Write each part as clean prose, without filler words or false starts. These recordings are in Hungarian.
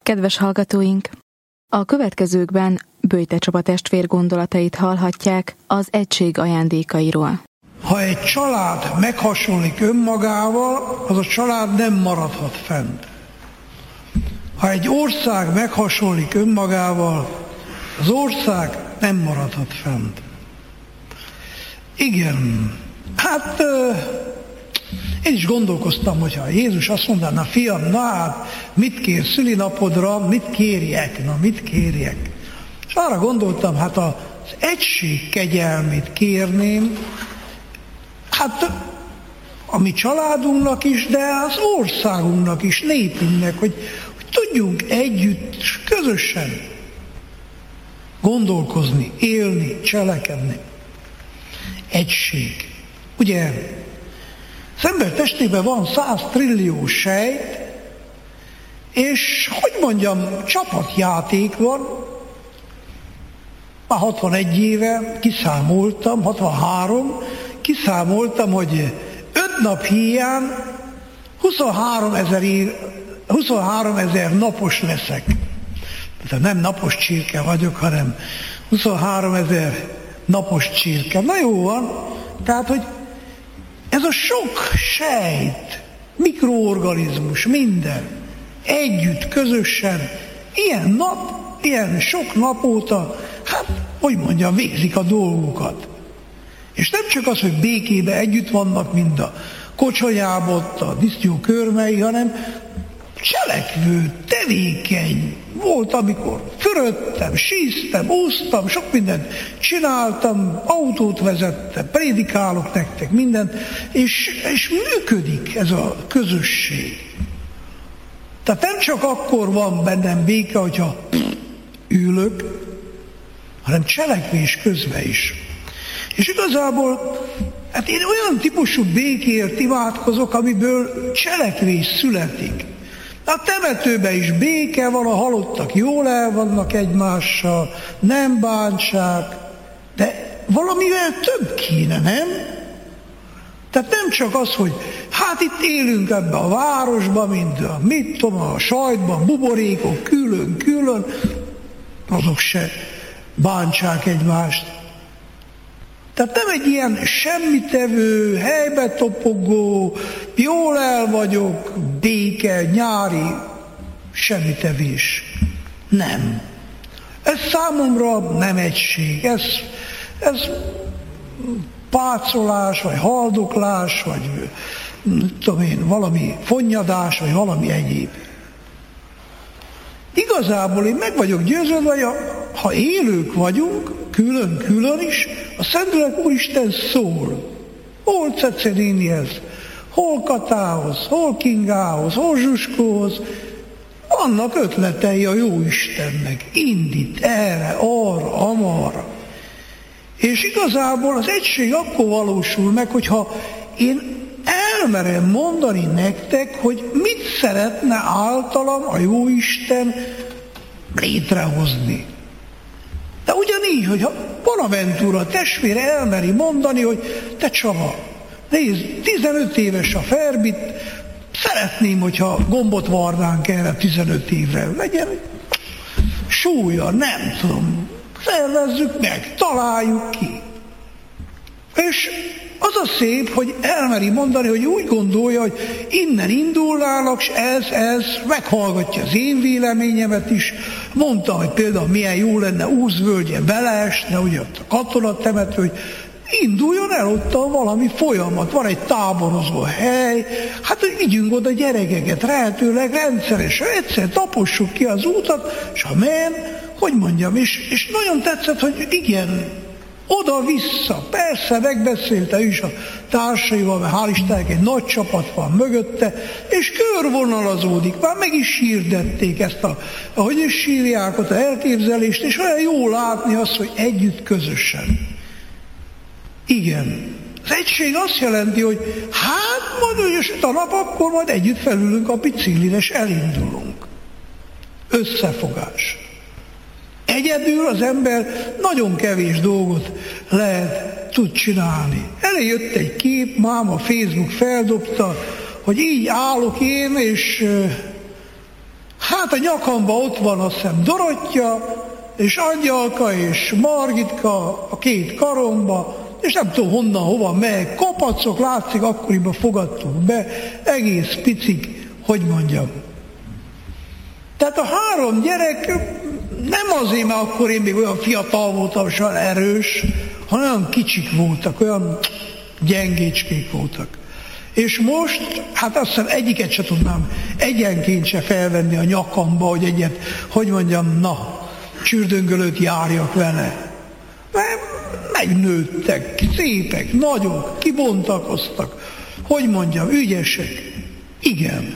Kedves hallgatóink! A következőkben Böjte Csaba testvér gondolatait hallhatják az egység ajándékairól. Ha egy család meghasonlik önmagával, az a család nem maradhat fent. Ha egy ország meghasonlik önmagával, az ország nem maradhat fent. Igen, hát én is gondolkoztam, hogyha Jézus azt mondaná, fiam, na hát, mit kér szülinapodra, mit kérjek? És arra gondoltam, hát az egység kegyelmét kérném, hát a mi családunknak is, de az országunknak is, népünknek, hogy tudjunk együtt, közösen gondolkozni, élni, cselekedni. Egység. Ugye, az ember testében van 100 trillió sejt, és hogy mondjam, csapatjáték van. Már 61 éve kiszámoltam, 63, kiszámoltam, hogy 5 nap hiány 23 000 napos leszek. Tehát nem napos csirke vagyok, hanem 23 000 napos csirke. Na jó van, tehát, hogy ez a sok sejt, mikroorganizmus, minden, együtt, közösen, ilyen sok nap óta, hát, hogy mondjam, végzik a dolgukat. És nem csak az, hogy békében együtt vannak, mint a kocsonyábot, a disztyó körmei, hanem cselekvő, tevékeny. Volt, amikor fürödtem, síztem, úsztam, sok mindent csináltam, autót vezettem, prédikálok nektek, mindent, és működik ez a közösség. Tehát nem csak akkor van bennem béke, hogyha ülök, hanem cselekvés közben is. És igazából, hát én olyan típusú békért imádkozok, amiből cselekvés születik. A temetőben is béke van, a halottak jól el vannak egymással, nem bántsák, de valamivel több kéne, nem? Tehát nem csak az, hogy hát itt élünk ebbe a városban, mint a sajtban, buborékok, külön, azok se bántsák egymást. Tehát nem egy ilyen semmitevő, helybe topogó, jól el vagyok, béke, nyári semmitevés. Nem. Ez számomra nem egység. Ez pácolás, vagy haldoklás, vagy tudom én, valami fonnyadás, vagy valami egyéb. Igazából én meg vagyok győződve, hogy ha élők vagyunk, külön is, a Szentlélek Úristen szól. Hol Cece nénihez, hol Katához, hol Kingához, hol Zsuskóhoz. Vannak ötletei a Jóistennek. Indít erre, arra, amarra. És igazából az egység akkor valósul meg, hogyha én elmerem mondani nektek, hogy mit szeretne általam a Jóisten létrehozni. De ugyanígy, hogyha Bonaventura testvére elmeri mondani, hogy te Csaba, nézd, 15 éves a Ferbit, szeretném, hogyha gombot varnánk erre 15 évre. Legyen súlya, nem tudom, szervezzük meg, találjuk ki. És az a szép, hogy elmeri mondani, hogy úgy gondolja, hogy innen indulnának, és ez meghallgatja az én véleményemet is. Mondta, hogy például milyen jó lenne Úszvölgye beleesne, ugye ott a katonatemető, hogy induljon el ott valami folyamat, van egy táborozó hely, hát hogy vigyünk oda gyerekeket, lehetőleg rendszeresen, egyszer tapossuk ki az útat, és ha men, hogy mondjam, és nagyon tetszett, hogy igen, oda-vissza, persze megbeszélte is a társaival, mert hál' Istennek egy nagy csapat van mögötte, és körvonalazódik, már meg is hirdették ezt ahogy is hívják ott, a elképzelést, és olyan jó látni azt, hogy együtt, közösen. Igen. Az egység azt jelenti, hogy hát majd hogy a nap, akkor majd együtt felülünk a biciklire, és elindulunk. Összefogás. Egyedül az ember nagyon kevés dolgot tud csinálni. Eljött egy kép, máma Facebook feldobta, hogy így állok én, és Hát a nyakamba ott van azt hiszem Dorottya, és Angyalka, és Margitka a két karomba, és nem tudom honnan, hova megy, kapacok, látszik, akkoriban fogadtuk be, egész picik, hogy mondjam. Tehát a 3 gyerek nem azért, mert akkor én még olyan fiatal voltam, és olyan erős, hanem olyan kicsik voltak, olyan gyengécskék voltak. És most, hát azt hiszem egyiket se tudnám egyenként se felvenni a nyakamba, hogy egyet, hogy mondjam, csürdöngölőt járjak vele. Mert megnőttek, szépek, nagyok, kibontakoztak, hogy mondjam, ügyesek. Igen.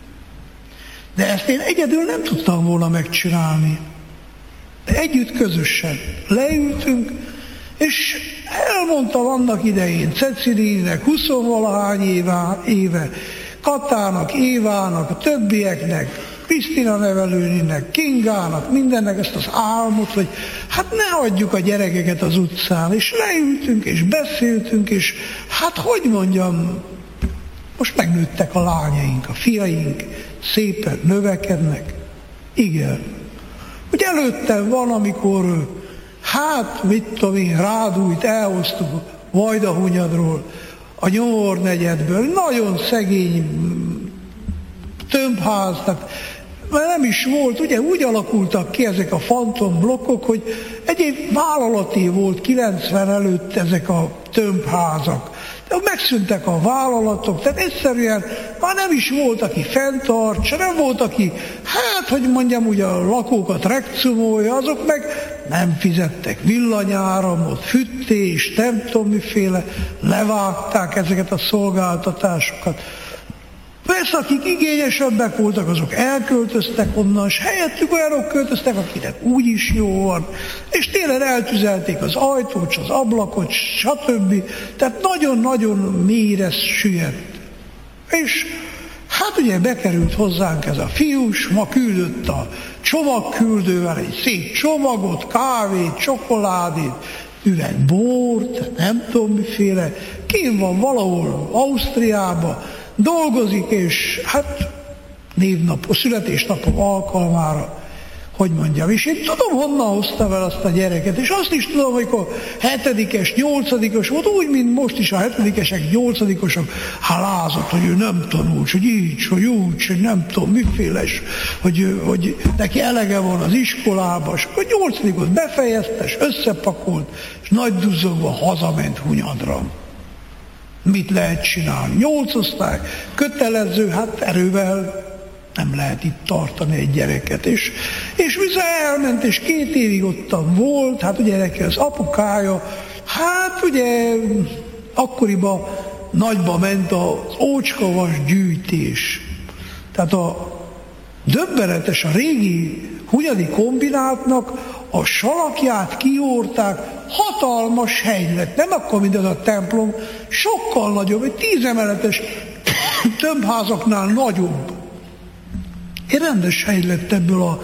De ezt én egyedül nem tudtam volna megcsinálni. De együtt, közösen leültünk, és elmondtam annak idején Cecilinek 20-valahány éve, Katának, Évának, a többieknek, Krisztina nevelőnének, Kingának, mindennek ezt az álmot, hogy hát ne hagyjuk a gyerekeket az utcán, és leültünk, és beszéltünk, és hát hogy mondjam, most megnőttek a lányaink, a fiaink, szépen növekednek. Igen. Úgy előttem van, amikor hát, mit tudom én, Rádújt elhoztuk Vajdahunyadról, a Nyomornegyedből, nagyon szegény tömbház, tehát mert nem is volt, ugye úgy alakultak ki ezek a fantomblokkok, hogy egyéb vállalati volt 90 előtt ezek a tömbházak. De megszűntek a vállalatok, tehát egyszerűen már nem is volt, aki fenntartsa, nem volt, aki, hát, hogy mondjam, ugye a lakókat rekcumolja, azok meg nem fizettek villanyáramot, fűtést, nem tudom miféle, levágták ezeket a szolgáltatásokat. Persze, akik igényesebbek voltak, azok elköltöztek onnan, és helyettük olyanok költöztek, akinek úgyis jó van, és télen eltüzelték az ajtót, az ablakot, stb. Tehát nagyon-nagyon mélyre süllyedt. És hát ugye bekerült hozzánk ez a fiús, ma küldött a csomagküldővel egy szép csomagot, kávét, csokoládét, üveg bort, nem tudom miféle, kint van valahol Ausztriába, dolgozik, és hát névnap, születésnapom alkalmára, hogy mondjam, és én tudom, honnan hoztam el azt a gyereket, és azt is tudom, hogy a 7-es, 8-os volt, úgy, mint most is a 7-esek, 8-osok, lázott, hogy ő nem tanult, hogy így, hogy úgy, hogy nem tudom, miféle, hogy neki elege van az iskolában, és akkor 8-ot befejezte, és összepakolt, és nagy duzzogva hazament Hunyadra. Mit lehet csinálni? 8 osztály, kötelező, hát erővel nem lehet itt tartani egy gyereket. És vissza elment, és 2 évig ottan volt, hát ugye neki az apukája, hát ugye akkoriban nagyba ment az ócskavas gyűjtés. Tehát a döbbenetes, a régi hunyadi kombinátnak a salakját kiórták, hatalmas hely lett, nem akkor, mint ez a templom, sokkal nagyobb, egy 10 emeletes tömbházaknál nagyobb. Egy rendes hely lett ebből a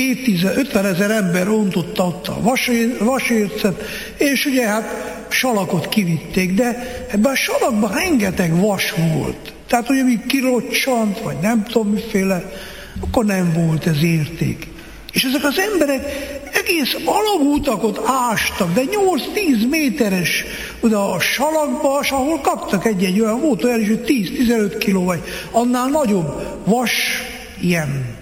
50 000 ember ontotta ott a vasércet, és ugye hát salakot kivitték, de ebben a salakban rengeteg vas volt. Tehát, hogy ami kirocsant, vagy nem tudom miféle, akkor nem volt ez érték. És ezek az emberek egész alagútakot ástak, de 8-10 méteres oda a salakba, és ahol kaptak egy olyan, volt olyan is, hogy 10-15 kiló, vagy annál nagyobb vas, ilyen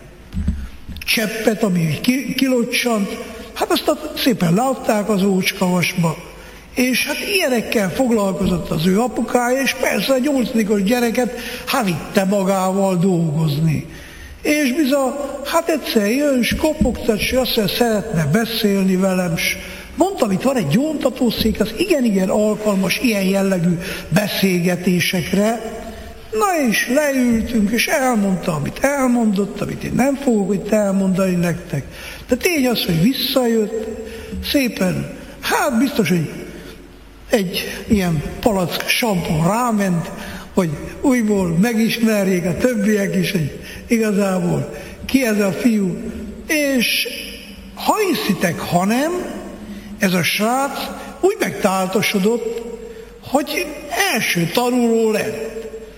cseppet, ami kilocsant, hát azt szépen leadták az ócskavasba, és hát ilyenekkel foglalkozott az ő apukája, és persze a 8-os gyereket hát vitte magával dolgozni. És bizony, hát egyszer jön, és kopogtat, és azt mondja, szeretne beszélni velem, és mondtam, itt van egy gyóntatószék, az igen alkalmas ilyen jellegű beszélgetésekre. Na és leültünk, és elmondta, amit elmondott, amit én nem fogok itt elmondani nektek. De tény az, hogy visszajött, szépen, hát biztos, hogy egy ilyen palack sampon ráment, hogy újból megismerjék a többiek is, hogy igazából ki ez a fiú. És ha hiszitek, ha nem, ez a srác úgy megtáltosodott, hogy első tanuló lett.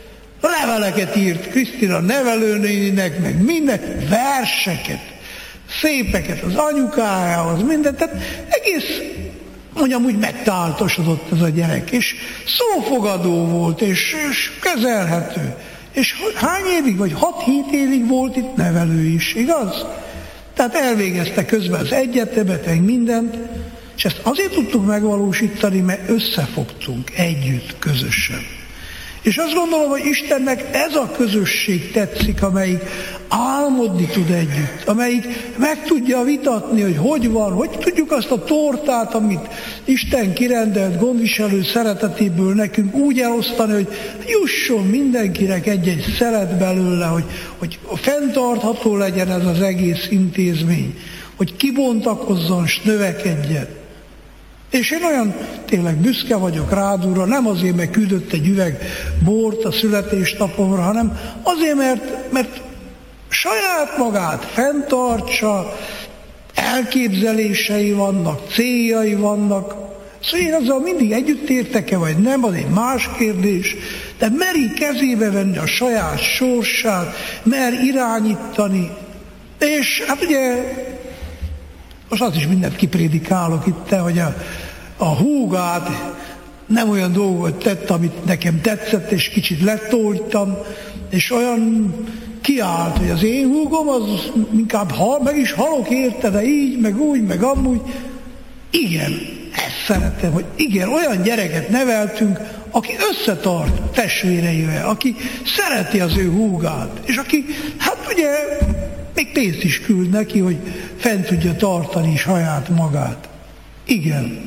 leveleket írt Krisztina nevelőnéninek, meg minden, verseket, szépeket az anyukájához, mindent, tehát egész, mondjam úgy, megtáltosodott ez a gyerek, és szófogadó volt, és kezelhető. És hány évig, vagy 6-7 évig volt itt nevelő is, igaz? Tehát elvégezte közben az egyetemet, meg mindent, és ezt azért tudtuk megvalósítani, mert összefogtunk együtt, közösen. És azt gondolom, hogy Istennek ez a közösség tetszik, amelyik álmodni tud együtt, amelyik meg tudja vitatni, hogy van, hogy tudjuk azt a tortát, amit Isten kirendelt gondviselő szeretetéből nekünk úgy elosztani, hogy jusson mindenkinek egy-egy szelet belőle, hogy fenntartható legyen ez az egész intézmény, hogy kibontakozzon, s növekedjen. És én olyan tényleg büszke vagyok rád, Úrra, nem azért, mert küldött egy üveg bort a születésnapomra, hanem azért, mert saját magát fenntartsa, elképzelései vannak, céljai vannak. Szóval én azzal mindig együtt értek-e, vagy nem, az egy más kérdés, de meri kezébe venni a saját sorsát, mer irányítani, és hát ugye most azt is mindent kiprédikálok itt, hogy a húgát nem olyan dolgot tett, amit nekem tetszett, és kicsit letoltam, és olyan kiállt, hogy az én húgom, az inkább meg is halok érte, de így, meg úgy, meg amúgy. Igen, ezt szeretem, hogy igen, olyan gyereket neveltünk, aki összetart testvéreivel, aki szereti az ő húgát, és aki, hát ugye, még pénzt is küld neki, hogy fent tudja tartani saját magát. Igen.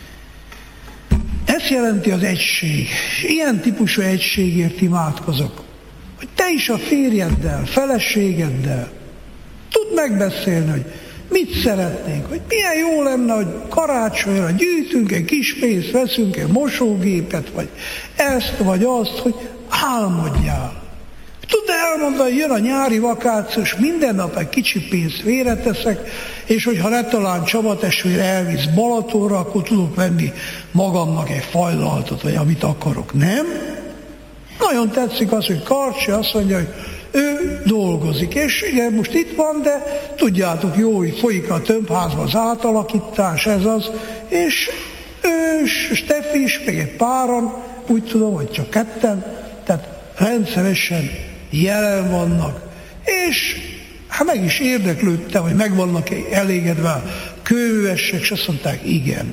Ez jelenti az egység. És ilyen típusú egységért imádkozok. Hogy te is a férjeddel, feleségeddel tudd megbeszélni, hogy mit szeretnénk, hogy milyen jó lenne, hogy karácsonyra gyűjtünk egy kis pénzt, veszünk egy mosógépet, vagy ezt, vagy azt, hogy álmodjál. Tudd elmondani, hogy jön a nyári vakációs, minden nap egy kicsi pénzt félreteszek, és hogyha letalán Csaba testvér elvisz Balatonra, akkor tudok venni magamnak egy fajlaltot, vagy amit akarok. Nem? Nagyon tetszik az, hogy Karcsi azt mondja, hogy ő dolgozik, és igen, most itt van, de tudjátok jó, hogy folyik a tömbházban az átalakítás, ez az, és ő, Steffi is, meg egy páran, úgy tudom, hogy csak ketten, tehát rendszeresen jelen vannak, és hát meg is érdeklődtem, hogy meg vannak elégedve a kőművesek, és azt mondták, igen.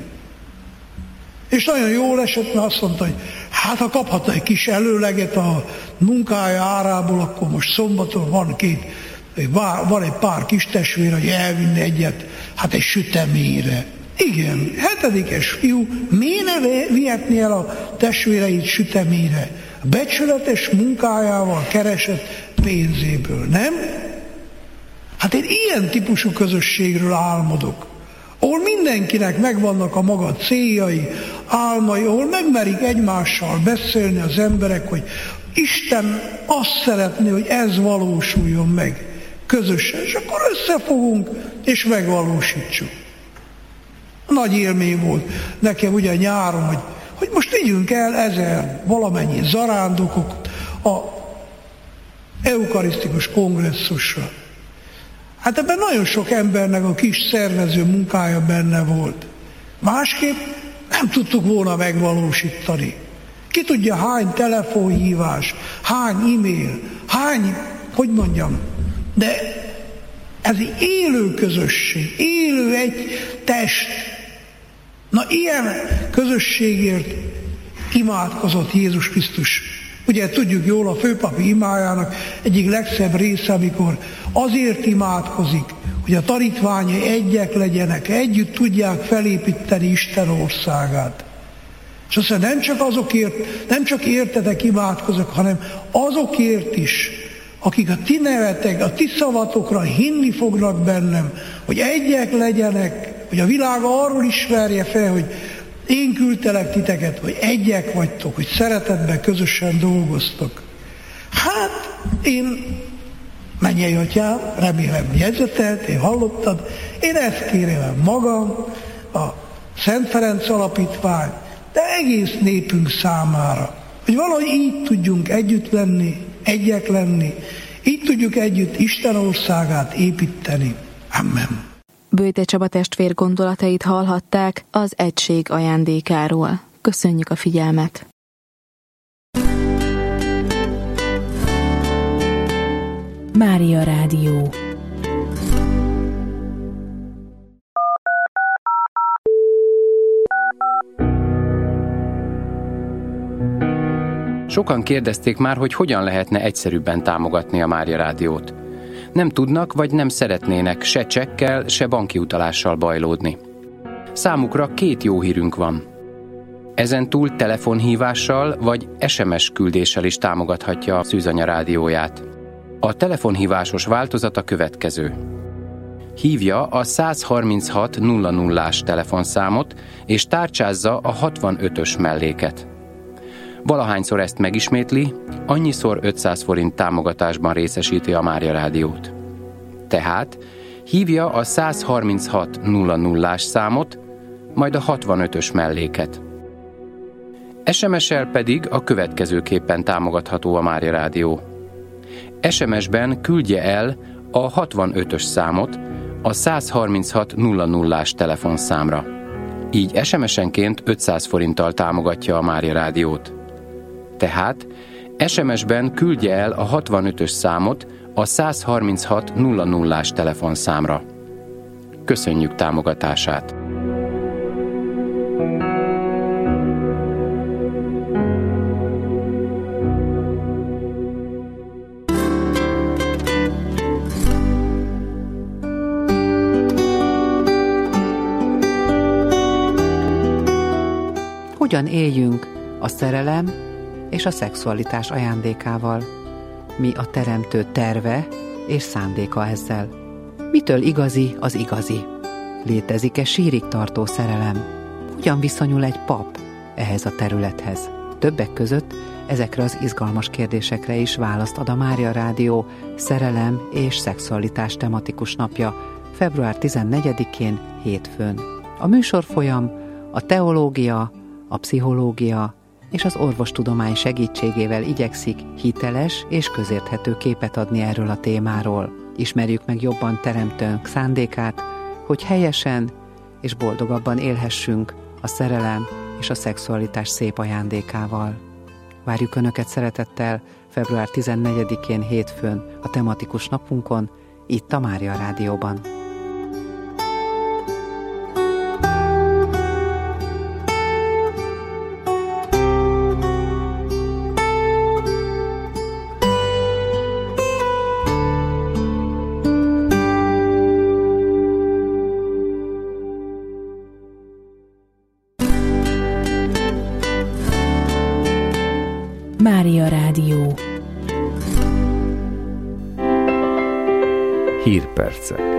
És nagyon jól esett, mert azt mondta, hogy hát ha kaphatna egy kis előleget a munkája árából, akkor most szombaton van egy pár kis testvér, hogy elvinni egyet, hát egy süteményre. Igen, 7-es fiú, miért ne vihetné el a testvéreit süteményre? A becsületes munkájával keresett pénzéből, nem? Hát én ilyen típusú közösségről álmodok, ahol mindenkinek megvannak a maga céljai, álmai, ahol megmerik egymással beszélni az emberek, hogy Isten azt szeretné, hogy ez valósuljon meg közösen, és akkor összefogunk, és megvalósítsuk. Nagy élmény volt nekem ugye nyáron, hogy most vigyünk el 1000 valamennyi zarándokot a eukarisztikus kongresszusra. Hát ebben nagyon sok embernek a kis szervező munkája benne volt. Másképp nem tudtuk volna megvalósítani. Ki tudja, hány telefonhívás, hány e-mail, hogy mondjam, de ez egy élő közösség, élő egy test. Na ilyen közösségért imádkozott Jézus Krisztus. Ugye tudjuk jól a főpapi imájának egyik legszebb része, amikor azért imádkozik, hogy a tanítványai egyek legyenek, együtt tudják felépíteni Isten országát. És azt mondja, nem csak értetek imádkozok, hanem azokért is, akik a ti nevetek, a ti szavatokra hinni fognak bennem, hogy egyek legyenek, hogy a világ arról ismerje fel, hogy én küldtelek titeket, hogy egyek vagytok, hogy szeretetben közösen dolgoztok. Hát én, mennyei atyám, remélem jegyzetelt, én hallottad, én ezt kérem magam, a Szent Ferenc Alapítvány, de egész népünk számára, Hogy valahogy így tudjunk együtt lenni, egyek lenni, így tudjuk együtt Isten országát építeni. Amen. Böjte Csaba testvér gondolatait hallhatták az egység ajándékáról. Köszönjük a figyelmet! Mária Rádió. Sokan kérdezték már, hogy hogyan lehetne egyszerűbben támogatni a Mária Rádiót. Nem tudnak, vagy nem szeretnének se csekkel, se banki utalással bajlódni. Számukra 2 jó hírünk van. Ezentúl telefonhívással vagy SMS küldéssel is támogathatja a Szűzanya rádióját. A telefonhívásos változat a következő. Hívja a 136 00-ás telefonszámot, és tárcsázza a 65-ös melléket. Valahányszor ezt megismétli, annyiszor 500 forint támogatásban részesíti a Mária Rádiót. Tehát hívja a 136 00-ás számot, majd a 65-ös melléket. SMS-el pedig a következőképpen támogatható a Mária Rádió. SMS-ben küldje el a 65-ös számot a 136 00-ás telefonszámra. Így SMS-enként 500 forinttal támogatja a Mária Rádiót. Tehát SMS-ben küldje el a 65-ös számot a 136 00-ás telefonszámra. Köszönjük támogatását! Hogyan éljünk a szerelem és a szexualitás ajándékával? Mi a teremtő terve és szándéka ezzel? Mitől igazi az igazi? Létezik-e sírig tartó szerelem? Hogyan viszonyul egy pap ehhez a területhez? Többek között ezekre az izgalmas kérdésekre is választ ad a Mária Rádió szerelem és szexualitás tematikus napja február 14-én hétfőn. A műsorfolyam a teológia, a pszichológia és az orvostudomány segítségével igyekszik hiteles és közérthető képet adni erről a témáról. Ismerjük meg jobban teremtőnk szándékát, hogy helyesen és boldogabban élhessünk a szerelem és a szexualitás szép ajándékával. Várjuk Önöket szeretettel február 14-én hétfőn a tematikus napunkon, itt a Mária Rádióban. Mária Rádió. Hírpercek.